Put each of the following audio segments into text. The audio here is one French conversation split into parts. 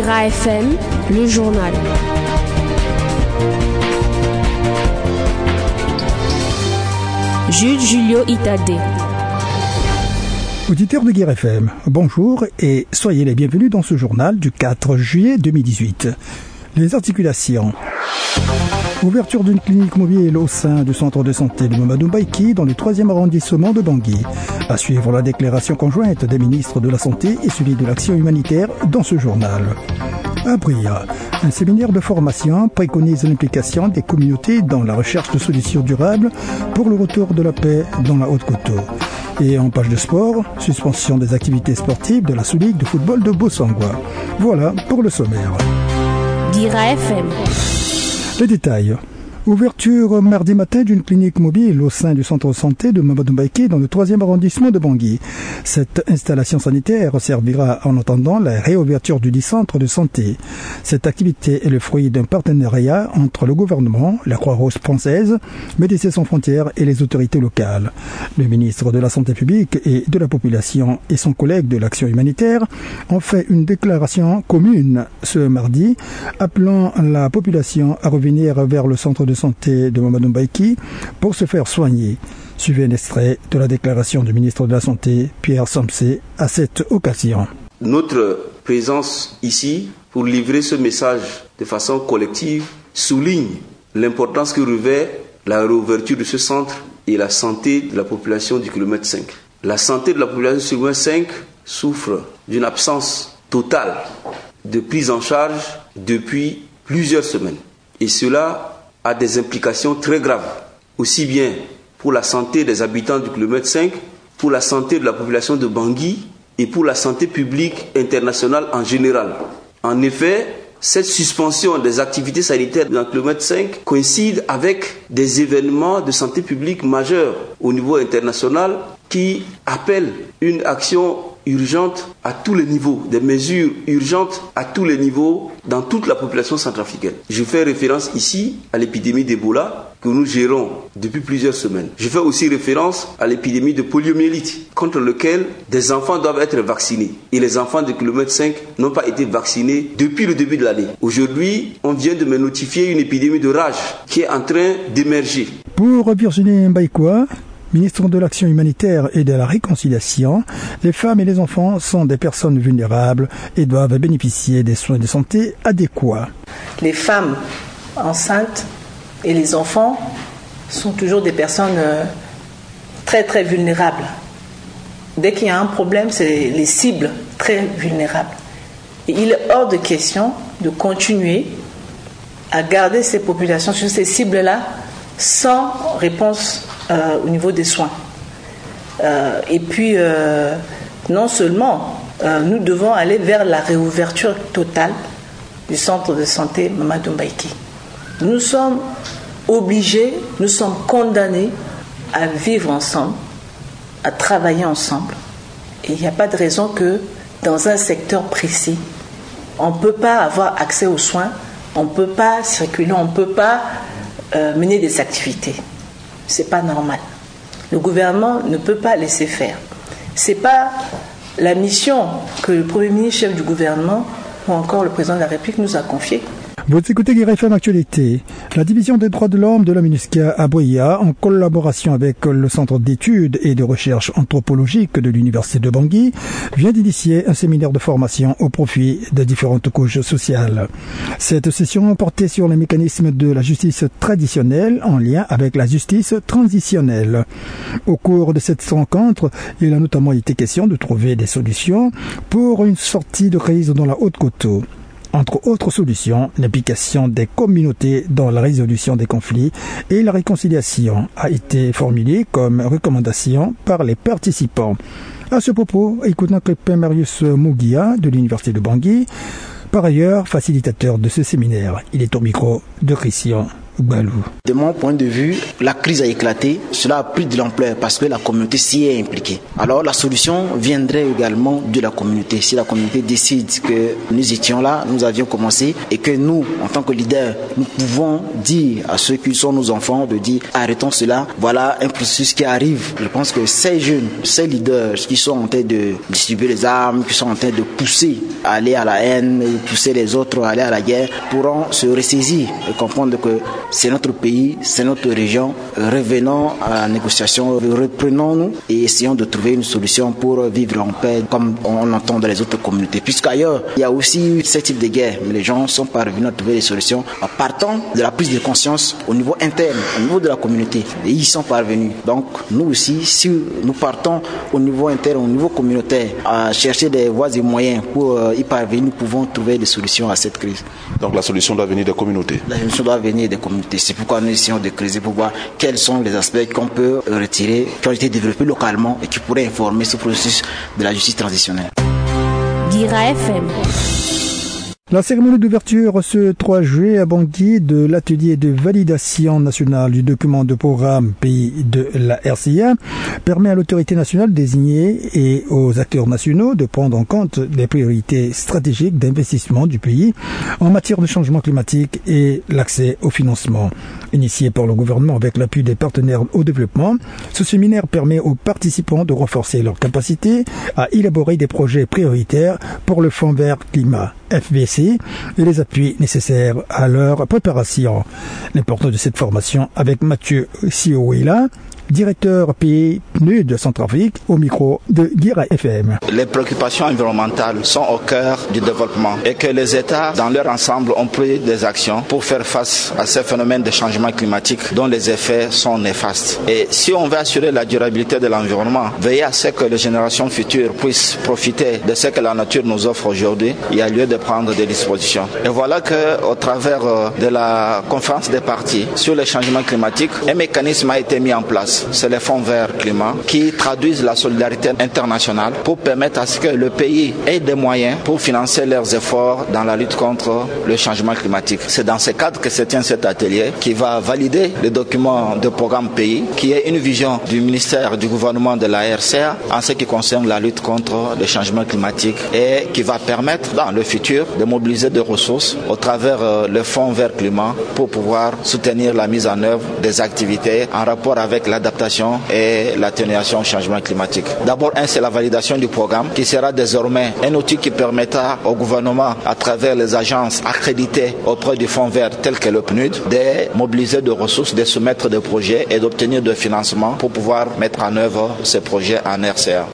Guéra FM, le journal. Jules Julio Itade. Auditeurs de Guéra FM, bonjour et soyez les bienvenus dans ce journal du 4 juillet 2018. Les articulations. Ouverture d'une clinique mobile au sein du centre de santé de Mamadou Mbaïki dans le 3e arrondissement de Bangui. À suivre la déclaration conjointe des ministres de la Santé et celui de l'Action humanitaire dans ce journal. À Bria, un séminaire de formation préconise l'implication des communautés dans la recherche de solutions durables pour le retour de la paix dans la Haute-Koto. Et en page de sport, suspension des activités sportives de la Sous-Ligue de football de Bossangwa. Voilà pour le sommaire. Guéra FM. Les détails. Ouverture mardi matin d'une clinique mobile au sein du centre de santé de Mamadou Mbaïki dans le 3e arrondissement de Bangui. Cette installation sanitaire servira en attendant la réouverture du dit centre de santé. Cette activité est le fruit d'un partenariat entre le gouvernement, la Croix-Rouge française, Médecins sans frontières et les autorités locales. Le ministre de la Santé publique et de la population et son collègue de l'Action humanitaire ont fait une déclaration commune ce mardi appelant la population à revenir vers le centre de santé de Mamadou Mbaïki pour se faire soigner. Suivez un extrait de la déclaration du ministre de la Santé, Pierre Samsé, à cette occasion. Notre présence ici pour livrer ce message de façon collective souligne l'importance que revêt la réouverture de ce centre et la santé de la population du kilomètre 5. La santé de la population du kilomètre 5 souffre d'une absence totale de prise en charge depuis plusieurs semaines. Et cela a des implications très graves, aussi bien pour la santé des habitants du kilomètre 5, pour la santé de la population de Bangui et pour la santé publique internationale en général. En effet, cette suspension des activités sanitaires dans le kilomètre 5 coïncide avec des événements de santé publique majeurs au niveau international qui appellent une action urgente à tous les niveaux, des mesures urgentes à tous les niveaux dans toute la population centrafricaine. Je fais référence ici à l'épidémie d'Ebola que nous gérons depuis plusieurs semaines. Je fais aussi référence à l'épidémie de poliomyélite contre laquelle des enfants doivent être vaccinés. Et les enfants de kilomètre 5 n'ont pas été vaccinés depuis le début de l'année. Aujourd'hui, on vient de me notifier une épidémie de rage qui est en train d'émerger. Pour Virginie Mbaïkoua, ministre de l'Action humanitaire et de la réconciliation, les femmes et les enfants sont des personnes vulnérables et doivent bénéficier des soins de santé adéquats. Les femmes enceintes et les enfants sont toujours des personnes très très vulnérables. Dès qu'il y a un problème, c'est les cibles très vulnérables. Et il est hors de question de continuer à garder ces populations sur ces cibles-là sans réponse au niveau des soins. Et puis, non seulement, nous devons aller vers la réouverture totale du centre de santé Mamadou Mbaïki. Nous sommes obligés, nous sommes condamnés à vivre ensemble, à travailler ensemble. Et il n'y a pas de raison que dans un secteur précis, on ne peut pas avoir accès aux soins, on ne peut pas circuler, on ne peut pas mener des activités. C'est pas normal. Le gouvernement ne peut pas laisser faire. C'est pas la mission que le Premier ministre, chef du gouvernement, ou encore le président de la République nous a confiée. Vous écoutez Guéra FM Actualité. La division des droits de l'homme de la MINUSCA à Boya, en collaboration avec le Centre d'études et de recherche anthropologique de l'Université de Bangui, vient d'initier un séminaire de formation au profit des différentes couches sociales. Cette session portait sur les mécanismes de la justice traditionnelle en lien avec la justice transitionnelle. Au cours de cette rencontre, il a notamment été question de trouver des solutions pour une sortie de crise dans la Haute-Koto. Entre autres solutions, l'implication des communautés dans la résolution des conflits et la réconciliation a été formulée comme recommandation par les participants. À ce propos, écoutons Crépin Marius Mouguia de l'Université de Bangui, par ailleurs facilitateur de ce séminaire. Il est au micro de Christian Balou. De mon point de vue, la crise a éclaté. Cela a pris de l'ampleur parce que la communauté s'y est impliquée. Alors la solution viendrait également de la communauté. Si la communauté décide que nous étions là, nous avions commencé et que nous, en tant que leaders, nous pouvons dire à ceux qui sont nos enfants de dire arrêtons cela. Voilà un processus qui arrive. Je pense que ces jeunes, ces leaders qui sont en train de distribuer les armes, qui sont en train de pousser à aller à la haine, pousser les autres à aller à la guerre, pourront se ressaisir et comprendre que c'est notre pays, c'est notre région. Revenons à la négociation, reprenons-nous et essayons de trouver une solution pour vivre en paix comme on entend dans les autres communautés. Puisqu'ailleurs, il y a aussi eu ce type de guerre, mais les gens sont parvenus à trouver des solutions en partant de la prise de conscience au niveau interne, au niveau de la communauté. Et ils sont parvenus. Donc, nous aussi, si nous partons au niveau interne, au niveau communautaire, à chercher des voies et moyens pour y parvenir, nous pouvons trouver des solutions à cette crise. Donc la solution doit venir des communautés. La solution doit venir des communautés. C'est pourquoi nous essayons de creuser pour voir quels sont les aspects qu'on peut retirer, qui ont été développés localement et qui pourraient informer ce processus de la justice transitionnelle. Dira FM. La cérémonie d'ouverture ce 3 juillet à Bangui de l'atelier de validation nationale du document de programme pays de la RCA permet à l'autorité nationale désignée et aux acteurs nationaux de prendre en compte les priorités stratégiques d'investissement du pays en matière de changement climatique et l'accès au financement. Initié par le gouvernement avec l'appui des partenaires au développement, ce séminaire permet aux participants de renforcer leurs capacités à élaborer des projets prioritaires pour le Fonds vert climat FVC et les appuis nécessaires à leur préparation. L'importance de cette formation avec Mathieu Siouila, directeur PNUD Centrafrique, au micro de Dira FM. Les préoccupations environnementales sont au cœur du développement et que les États, dans leur ensemble, ont pris des actions pour faire face à ces phénomènes de changement climatique dont les effets sont néfastes. Et si on veut assurer la durabilité de l'environnement, veiller à ce que les générations futures puissent profiter de ce que la nature nous offre aujourd'hui, il y a lieu de prendre des dispositions. Et voilà qu'au travers de la conférence des parties sur le changement climatique, un mécanisme a été mis en place. C'est les fonds verts climat qui traduisent la solidarité internationale pour permettre à ce que le pays ait des moyens pour financer leurs efforts dans la lutte contre le changement climatique. C'est dans ce cadre que se tient cet atelier qui va valider le document de programme pays qui est une vision du ministère du gouvernement de la RCA en ce qui concerne la lutte contre le changement climatique et qui va permettre dans le futur de mobiliser des ressources au travers le fonds vert climat pour pouvoir soutenir la mise en œuvre des activités en rapport avec l'adaptation et l'atténuation au changement climatique. D'abord, c'est la validation du programme qui sera désormais un outil qui permettra au gouvernement, à travers les agences accréditées auprès du Fonds vert tel que le PNUD, de mobiliser des ressources, de soumettre des projets et d'obtenir des financements pour pouvoir mettre en œuvre ces projets en RCA.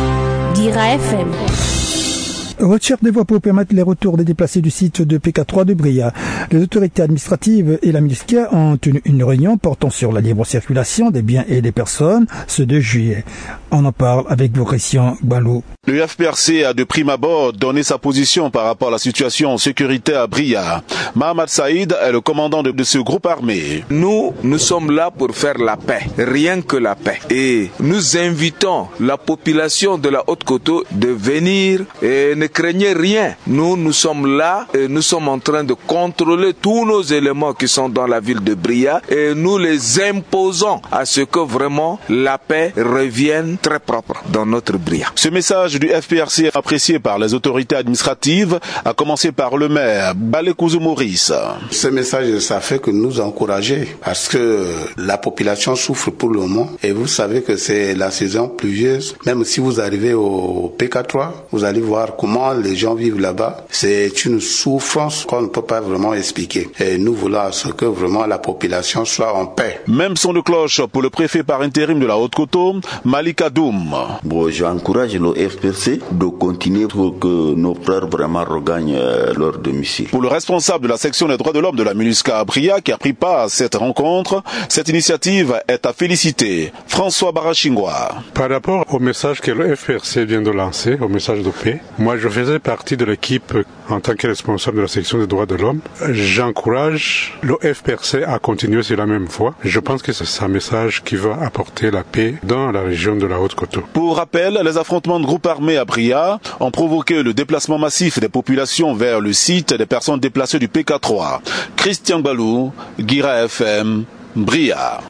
Dira FM. Recherche des voies pour permettre les retours des déplacés du site de PK3 de Bria. Les autorités administratives et la MINUSCA ont tenu une réunion portant sur la libre circulation des biens et des personnes ce 2 juillet. On en parle avec Christian Balou. Le FPRC a de prime abord donné sa position par rapport à la situation sécuritaire à Bria. Mohamed Saïd est le commandant de ce groupe armé. Nous sommes là pour faire la paix, rien que la paix. Et nous invitons la population de la Haute-Koto de venir et ne craignez rien. Nous sommes là et nous sommes en train de contrôler tous nos éléments qui sont dans la ville de Bria et nous les imposons à ce que vraiment la paix revienne très propre dans notre Bria. Ce message du FPRC apprécié par les autorités administratives, a commencé par le maire Balekouzo Maurice. Ce message, ça fait que nous encourager parce que la population souffre pour le moment et vous savez que c'est la saison pluvieuse. Même si vous arrivez au PK3, vous allez voir comment les gens vivent là-bas. C'est une souffrance qu'on ne peut pas vraiment expliquer. Et nous voulons à ce que vraiment la population soit en paix. Même son de cloche pour le préfet par intérim de la Haute-Koto, Malika Doum. Bon, j'encourage le FPRC de continuer pour que nos frères vraiment regagnent leur domicile. Pour le responsable de la section des droits de l'homme de la MINUSCA à Bria qui a pris part à cette rencontre, cette initiative est à féliciter. François Barachingwa. Par rapport au message que le FPRC vient de lancer, au message de paix, moi je faisais partie de l'équipe en tant que responsable de la section des droits de l'homme. J'encourage le FPRC à continuer sur la même voie. Je pense que c'est un message qui va apporter la paix dans la région de la Haute-Koto. Pour rappel, les affrontements de groupes armés à Bria ont provoqué le déplacement massif des populations vers le site des personnes déplacées du PK3. Christian Balou, Guira FM, Bria.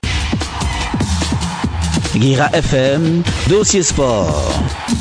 Guira FM, dossier sport.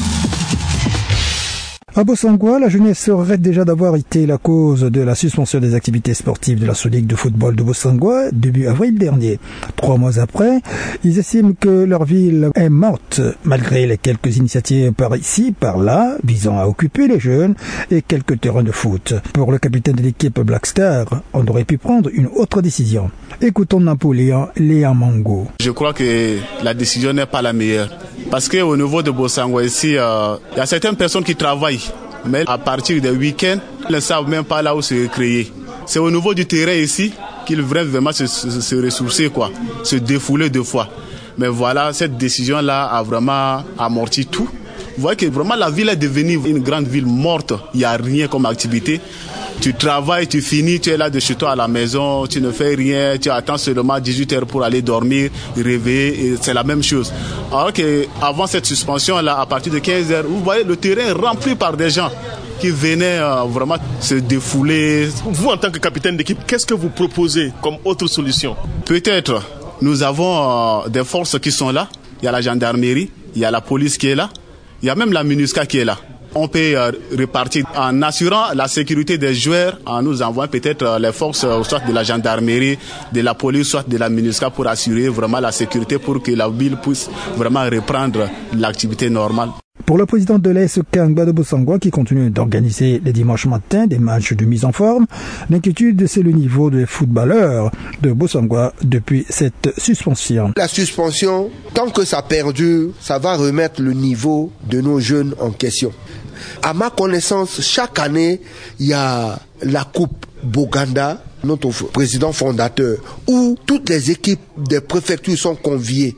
À Bossangoa, la jeunesse regrette déjà d'avoir été la cause de la suspension des activités sportives de la Ligue de football de Bossangoa début avril dernier. 3 mois après, ils estiment que leur ville est morte, malgré les quelques initiatives par ici, par là, visant à occuper les jeunes et quelques terrains de foot. Pour le capitaine de l'équipe Black Star, on aurait pu prendre une autre décision. Écoutons Napoléon Léa Mango. Je crois que la décision n'est pas la meilleure. Parce qu'au niveau de Bossangoa ici, il y a certaines personnes qui travaillent. Mais à partir des week-ends, ils ne savent même pas là où se créer. C'est au niveau du terrain ici qu'ils veulent vraiment se ressourcer, se défouler 2 fois. Mais voilà, cette décision-là a vraiment amorti tout. Vous voyez que vraiment la ville est devenue une grande ville morte. Il n'y a rien comme activité. Tu travailles, tu finis, tu es là de chez toi à la maison, tu ne fais rien, tu attends seulement 18h pour aller dormir, réveiller, et c'est la même chose. Alors qu'avant cette suspension-là, à partir de 15h, vous voyez le terrain rempli par des gens qui venaient vraiment se défouler. Vous, en tant que capitaine d'équipe, qu'est-ce que vous proposez comme autre solution? Peut-être, nous avons des forces qui sont là. Il y a la gendarmerie, il y a la police qui est là, il y a même la MINUSCA qui est là. On peut repartir en assurant la sécurité des joueurs, en nous envoyant peut-être les forces soit de la gendarmerie, de la police, soit de la MINUSCA pour assurer vraiment la sécurité pour que la ville puisse vraiment reprendre l'activité normale. Pour le président de l'ESK de Bossangoa, qui continue d'organiser les dimanches matins des matchs de mise en forme, l'inquiétude, c'est le niveau des footballeurs de Bossangoa depuis cette suspension. La suspension, tant que ça perdure, ça va remettre le niveau de nos jeunes en question. À ma connaissance, chaque année, il y a la Coupe Boganda, notre président fondateur, où toutes les équipes des préfectures sont conviées.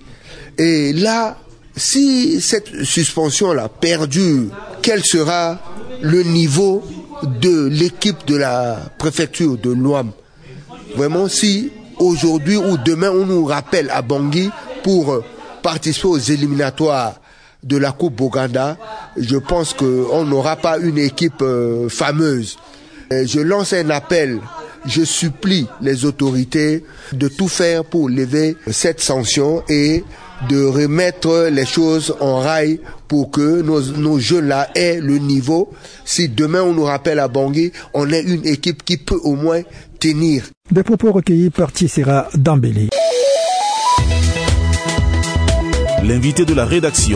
Et là, si cette suspension-là perdure, quel sera le niveau de l'équipe de la préfecture de Luam? Vraiment, si aujourd'hui ou demain on nous rappelle à Bangui pour participer aux éliminatoires de la Coupe Boganda, je pense qu'on n'aura pas une équipe fameuse. Je lance un appel, je supplie les autorités de tout faire pour lever cette sanction et de remettre les choses en rail pour que nos jeunes-là aient le niveau. Si demain on nous rappelle à Bangui, on est une équipe qui peut au moins tenir. Des propos recueillis par Tissera Dambélé. L'invité de la rédaction.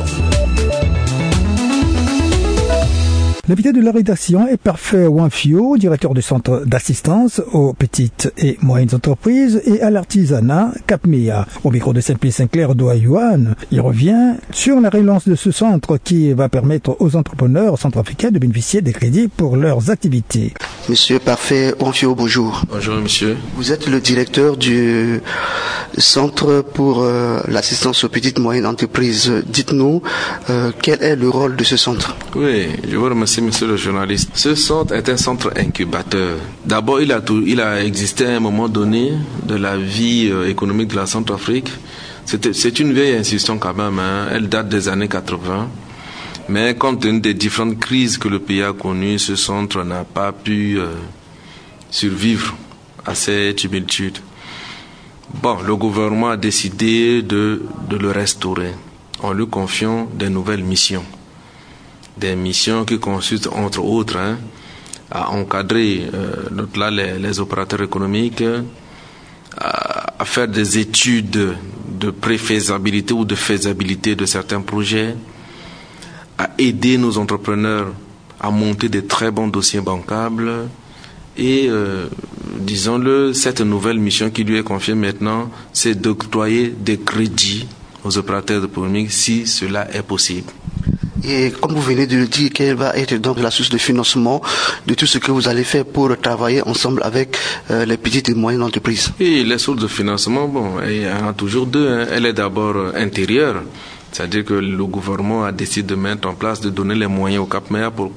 L'invité de la rédaction est Parfait Wanfio, directeur du centre d'assistance aux petites et moyennes entreprises et à l'artisanat Capmea. Au micro de Saint-Pierre Sinclair d'Oayuan, il revient sur la relance de ce centre qui va permettre aux entrepreneurs centrafricains de bénéficier des crédits pour leurs activités. Monsieur Parfait Wanfio, bonjour. Bonjour monsieur. Vous êtes le directeur du centre pour l'assistance aux petites et moyennes entreprises. Dites-nous, quel est le rôle de ce centre? Oui, je vous remercie monsieur le journaliste. Ce centre est un centre incubateur. D'abord, il a existé à un moment donné de la vie économique de la Centrafrique. C'est une vieille institution quand même, hein. Elle date des années 80. Mais compte tenu des différentes crises que le pays a connues, ce centre n'a pas pu survivre à ces tumultudes. Bon, le gouvernement a décidé de le restaurer en lui confiant des nouvelles missions. Des missions qui consistent, entre autres, à encadrer les opérateurs économiques, à faire des études de préfaisabilité ou de faisabilité de certains projets, à aider nos entrepreneurs à monter des très bons dossiers bancables et, disons-le, cette nouvelle mission qui lui est confiée maintenant, c'est d'octroyer des crédits aux opérateurs économiques si cela est possible. Et comme vous venez de le dire, quelle va être donc la source de financement de tout ce que vous allez faire pour travailler ensemble avec les petites et moyennes entreprises? Et les sources de financement, bon, il y en a toujours deux. Elle est d'abord intérieure, c'est-à-dire que le gouvernement a décidé de mettre en place, de donner les moyens au Capmea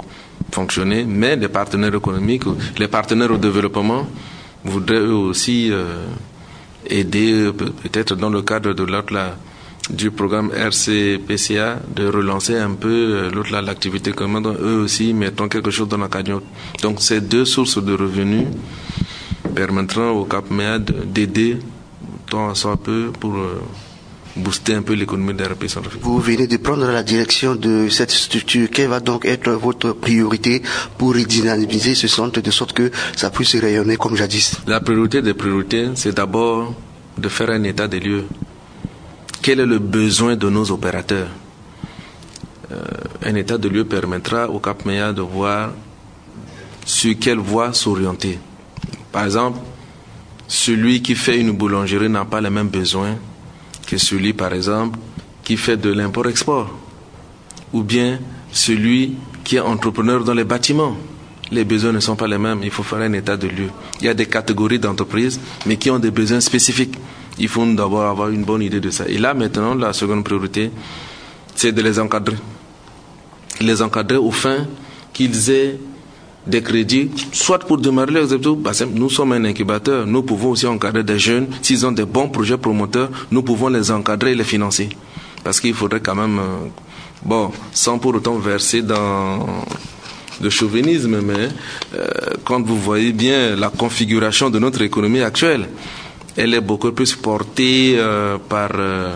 fonctionner, mais les partenaires économiques, les partenaires au développement voudraient eux aussi aider, peut-être dans le cadre de du programme RCPCA, de relancer un peu l'activité commune. Eux aussi mettront quelque chose dans la cagnotte. Donc ces deux sources de revenus permettront au CAPMEA d'aider tant soit peu pour booster un peu l'économie de la République centrafricaine. Vous venez de prendre la direction de cette structure. Quelle va donc être votre priorité pour redynamiser ce centre de sorte que ça puisse rayonner comme jadis? La priorité des priorités, c'est d'abord de faire un état des lieux. Quel est le besoin de nos opérateurs? Un état de lieu permettra au CAPMEA de voir sur quelle voie s'orienter. Par exemple, celui qui fait une boulangerie n'a pas les mêmes besoins que celui, par exemple, qui fait de l'import-export. Ou bien celui qui est entrepreneur dans les bâtiments. Les besoins ne sont pas les mêmes, il faut faire un état de lieu. Il y a des catégories d'entreprises, mais qui ont des besoins spécifiques. Il faut d'abord avoir une bonne idée de ça. Et là, maintenant, la seconde priorité, c'est de les encadrer. Les encadrer au fin qu'ils aient des crédits, soit pour démarrer les activités. Nous sommes un incubateur, nous pouvons aussi encadrer des jeunes. S'ils ont des bons projets promoteurs, nous pouvons les encadrer et les financer. Parce qu'il faudrait quand même, sans pour autant verser dans le chauvinisme, mais quand vous voyez bien la configuration de notre économie actuelle, elle est beaucoup plus portée par,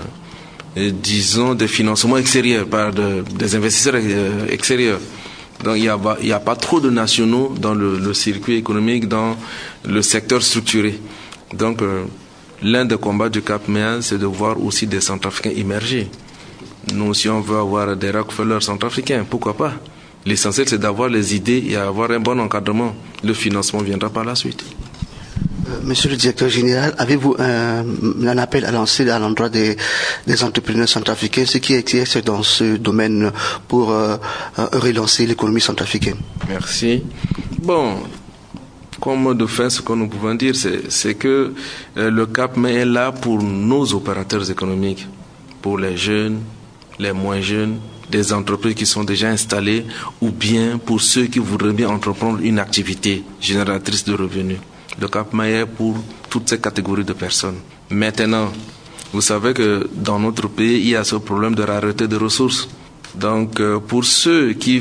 disons, des financements extérieurs, par des investisseurs extérieurs. Donc il n'y a pas trop de nationaux dans le circuit économique, dans le secteur structuré. Donc l'un des combats du CAPMEA, c'est de voir aussi des Centrafricains émerger. Nous aussi, on veut avoir des Rockefeller centrafricains, pourquoi pas? L'essentiel, c'est d'avoir les idées et avoir un bon encadrement. Le financement viendra par la suite. Monsieur le directeur général, avez-vous un appel à lancer à l'endroit des entrepreneurs centrafricains, ceux qui exercent dans ce domaine pour relancer l'économie centrafricaine? Merci. Bon, comme de fait, ce que nous pouvons dire, c'est que le CAPMEA est là pour nos opérateurs économiques, pour les jeunes, les moins jeunes, des entreprises qui sont déjà installées, ou bien pour ceux qui voudraient bien entreprendre une activité génératrice de revenus. Le CAPMEA est pour toutes ces catégories de personnes. Maintenant, vous savez que dans notre pays, il y a ce problème de rareté de ressources. Donc, pour ceux qui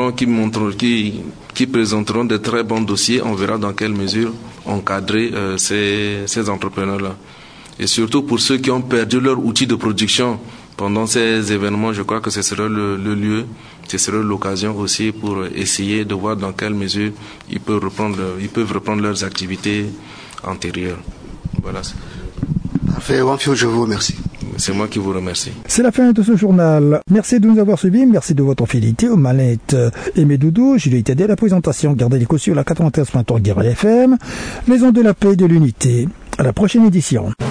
présenteront de très bons dossiers, on verra dans quelle mesure encadrer ces entrepreneurs-là. Et surtout pour ceux qui ont perdu leur outil de production pendant ces événements, je crois que ce sera le lieu, ce sera l'occasion aussi pour essayer de voir dans quelle mesure ils peuvent reprendre leurs activités antérieures. Voilà. Parfait, Wamfio, je vous remercie. C'est moi qui vous remercie. C'est la fin de ce journal. Merci de nous avoir suivis. Merci de votre fidélité aux manettes. Aimé Doudou, Julie Tadé à la présentation. Gardez l'écho sur la 93.3 FM. Les ondes de la paix et de l'unité. À la prochaine édition.